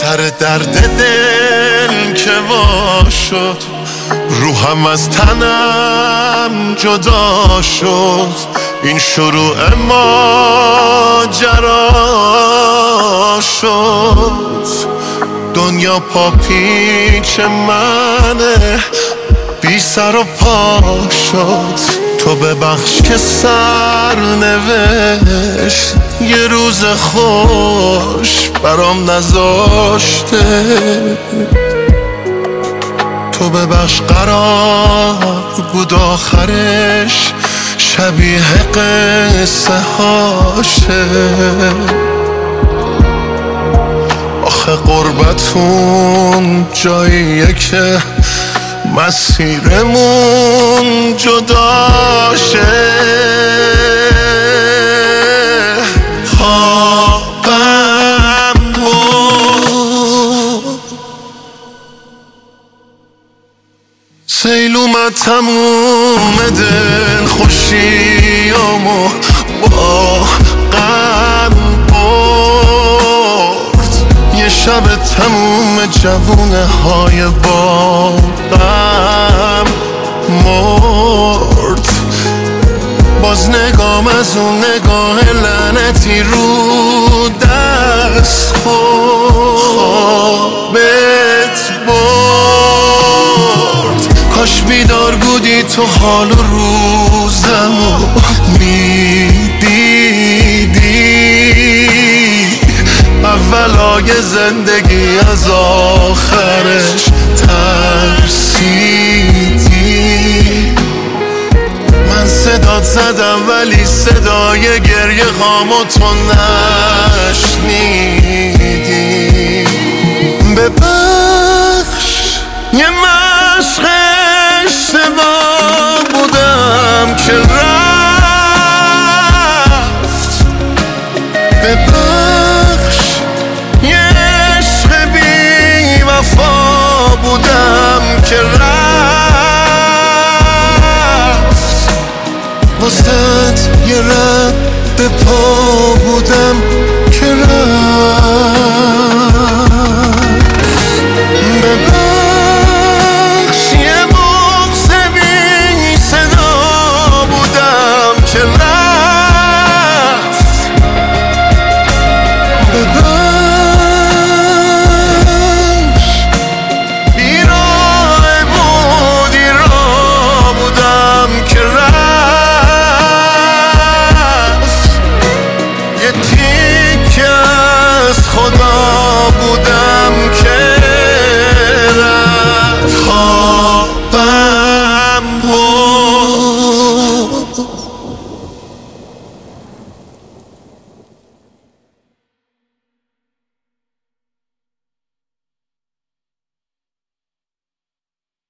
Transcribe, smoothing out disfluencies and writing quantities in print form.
سر درد دل که وا شد، روحم از تنم جدا شد. این شروع ماجرا شد. دنیا پا پیچ منه، بی سر و پا شد. تو ببخش که سرنوشت یه روز خوش برام نذاشته. تو ببخش قرار بود آخرش شبیه قصه هاشه. آخه قربتون جاییه که مسیرمون جداشه. خوابم بود سیل اومد تموم دل خوشیامو با غم برد. یه شب تموم جوونه های باغم مرد. باز نگام از اون نگاه لعنتی رو دست خوابت برد. کاش بیدار بودی تو حال و روزمو میدیدی. اولای زندگی از آخرش ترسیدی. من صدات زدم ولی صدای گریه هامو تو نشنیدی. ببخش یه مشق اشتباه بودم که رفت. ببخش یه عشق بی وفا بودم که رفت. واسه یه رد به پا بودم که رفت.